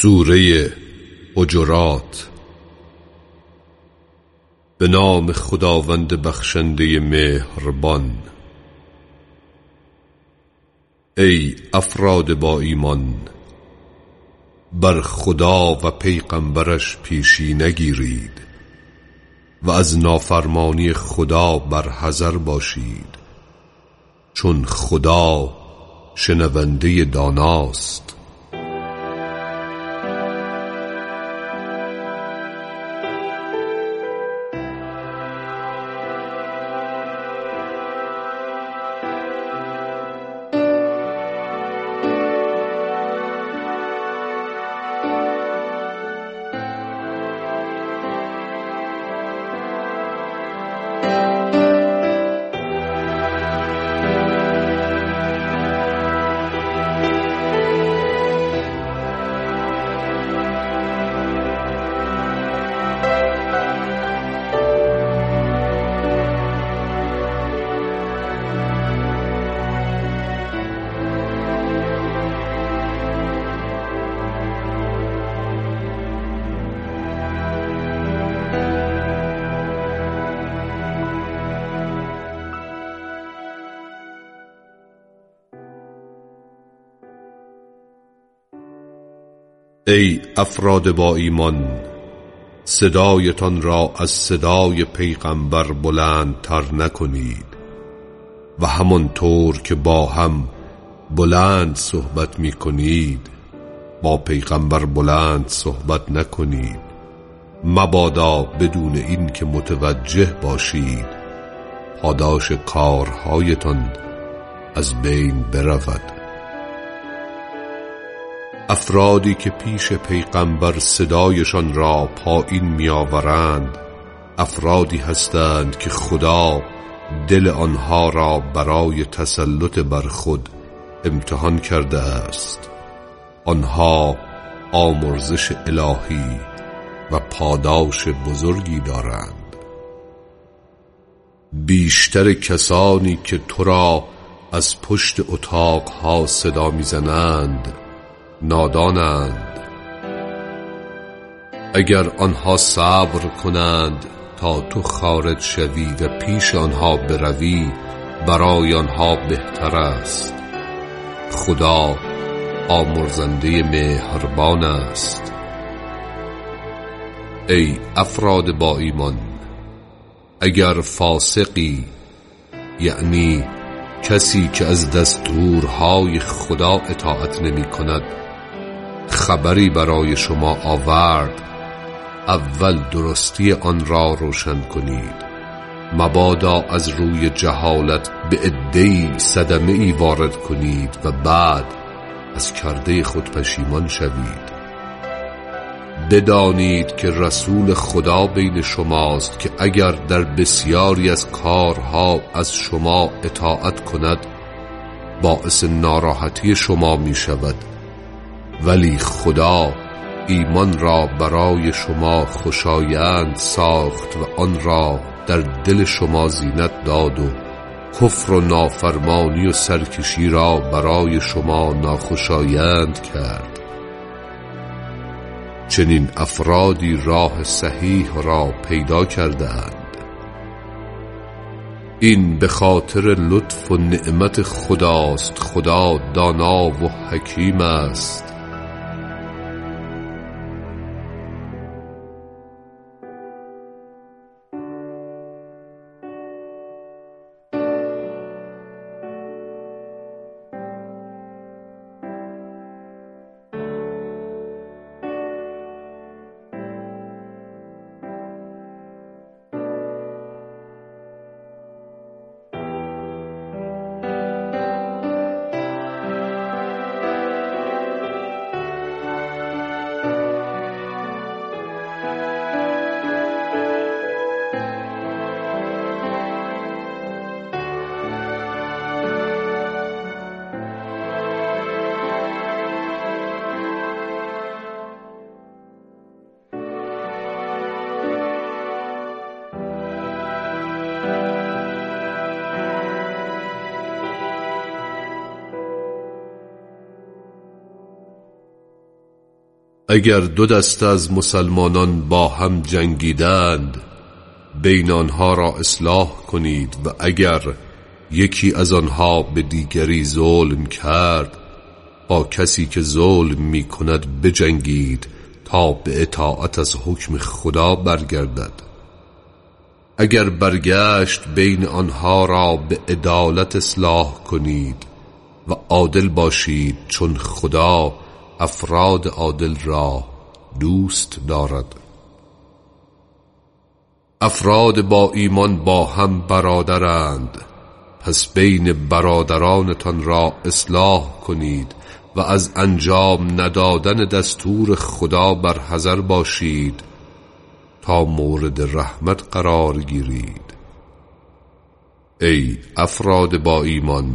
سوره حجرات. به نام خداوند بخشنده مهربان. ای افراد با ایمان، بر خدا و پیغمبرش پیشی نگیرید و از نافرمانی خدا بر حذر باشید، چون خدا شنونده داناست. ای افراد با ایمان، صدایتان را از صدای پیغمبر بلندتر نکنید و همانطور که با هم بلند صحبت می کنید با پیغمبر بلند صحبت نکنید، مبادا بدون این که متوجه باشید پاداش کارهایتان از بین برود. افرادی که پیش پیغمبر صدایشان را پایین می‌آورند افرادی هستند که خدا دل آنها را برای تسلط بر خود امتحان کرده است. آنها آمرزش الهی و پاداش بزرگی دارند. بیشتر کسانی که تو را از پشت اتاقها صدا می‌زنند نادانند. اگر آنها صبر کنند تا تو خارج شوی و پیش آنها بروی برای آنها بهتر است. خدا آمرزنده مهربان است. ای افراد با ایمان، اگر فاسقی، یعنی کسی که از دستورهای خدا اطاعت نمی کند، خبری برای شما آورد، اول درستی آن را روشن کنید، مبادا از روی جهالت به عده‌ای صدمه‌ای وارد کنید و بعد از کرده خود پشیمان شوید. بدانید که رسول خدا بین شماست که اگر در بسیاری از کارها از شما اطاعت کند باعث ناراحتی شما می شود، ولی خدا ایمان را برای شما خوشایند ساخت و آن را در دل شما زینت داد و کفر و نافرمانی و سرکشی را برای شما ناخوشایند کرد. چنین افرادی راه صحیح را پیدا کرده اند. این به خاطر لطف و نعمت خداست. خدا دانا و حکیم است. اگر دو دسته از مسلمانان با هم جنگیدند بین آنها را اصلاح کنید و اگر یکی از آنها به دیگری ظلم کرد با کسی که ظلم می کند بجنگید تا به اطاعت از حکم خدا برگردد. اگر برگشت بین آنها را به عدالت اصلاح کنید و عادل باشید چون خدا افراد عادل را دوست دارد. افراد با ایمان با هم برادرند، پس بین برادرانتان را اصلاح کنید و از انجام ندادن دستور خدا بر حذر باشید تا مورد رحمت قرار گیرید. ای افراد با ایمان،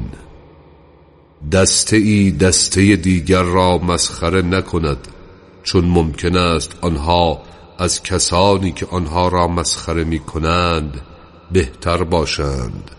دسته دیگر را مسخره نکند، چون ممکن است آنها از کسانی که آنها را مسخره می کنند بهتر باشند.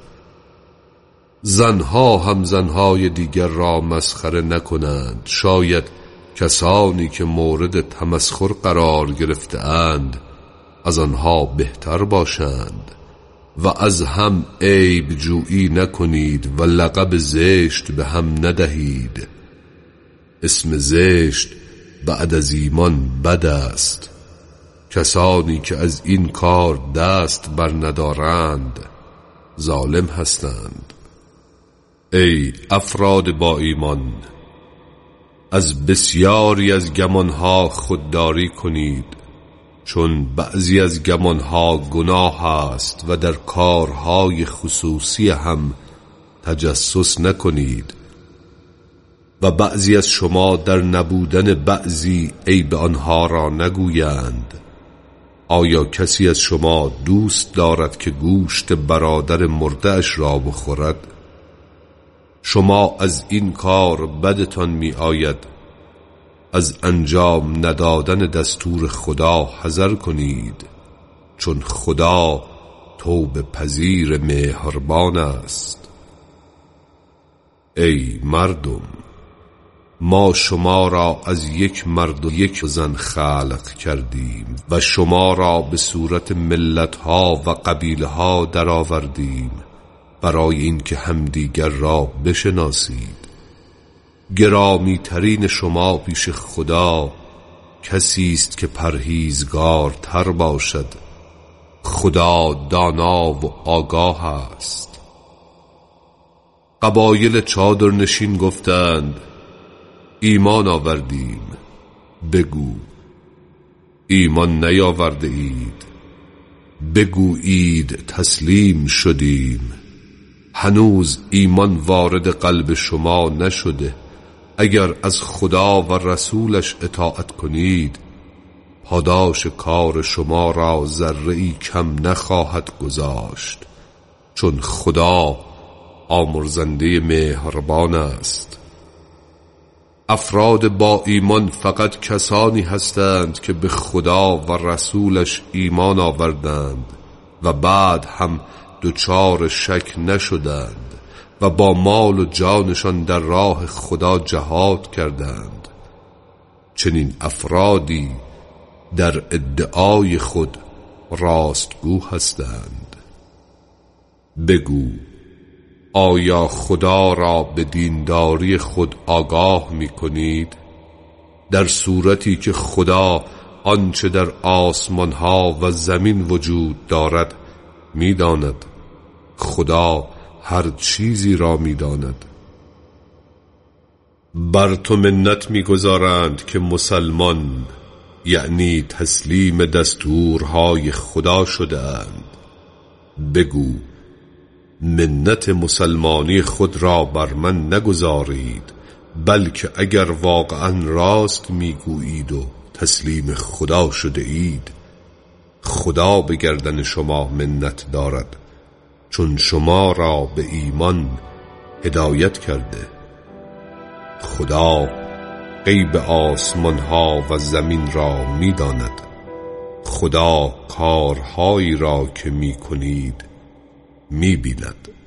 زنها هم زنهای دیگر را مسخره نکنند، شاید کسانی که مورد تمسخر قرار گرفته اند از آنها بهتر باشند. و از هم عیب جویی نکنید و لقب زشت به هم ندهید. اسم زشت بعد از ایمان بد است. کسانی که از این کار دست بر ندارند ظالم هستند. ای افراد با ایمان، از بسیاری از گمانها خودداری کنید، چون بعضی از گمانها گناه است و در کارهای خصوصی هم تجسس نکنید. و بعضی از شما در نبودن بعضی عیب آنها را نگویند. آیا کسی از شما دوست دارد که گوشت برادر مرده‌اش را بخورد؟ شما از این کار بدتان می آید. از انجام ندادن دستور خدا حذر کنید، چون خدا توبه پذیر مهربان است. ای مردم، ما شما را از یک مرد و یک زن خلق کردیم و شما را به صورت ملتها و قبیله‌ها درآوردیم برای اینکه همدیگر را بشناسید. گرامی ترین شما پیش خدا کسی است که پرهیزگار تر باشد. خدا دانا و آگاه است. قبایل چادرنشین گفتند ایمان آوردیم. بگو ایمان نیاورده اید. بگویید تسلیم شدیم. هنوز ایمان وارد قلب شما نشده. اگر از خدا و رسولش اطاعت کنید پاداش کار شما را ذره‌ای کم نخواهد گذاشت، چون خدا آمرزنده مهربان است. افراد با ایمان فقط کسانی هستند که به خدا و رسولش ایمان آوردند و بعد هم دچار شک نشدند و با مال و جانشان در راه خدا جهاد کردند. چنین افرادی در ادعای خود راستگو هستند. بگو آیا خدا را به دینداری خود آگاه می کنید؟ در صورتی که خدا آنچه در آسمانها و زمین وجود دارد می داند. خدا هر چیزی را می داند. بر تو منت می گذارند که مسلمان، یعنی تسلیم دستورهای خدا شده اند. بگو منت مسلمانی خود را بر من نگذارید، بلکه اگر واقعا راست میگویید و تسلیم خدا شده اید خدا به گردن شما منت دارد، چون شما را به ایمان هدایت کرده. خدا غیب آسمان ها و زمین را می داند. خدا کارهایی را که می کنید می بیند.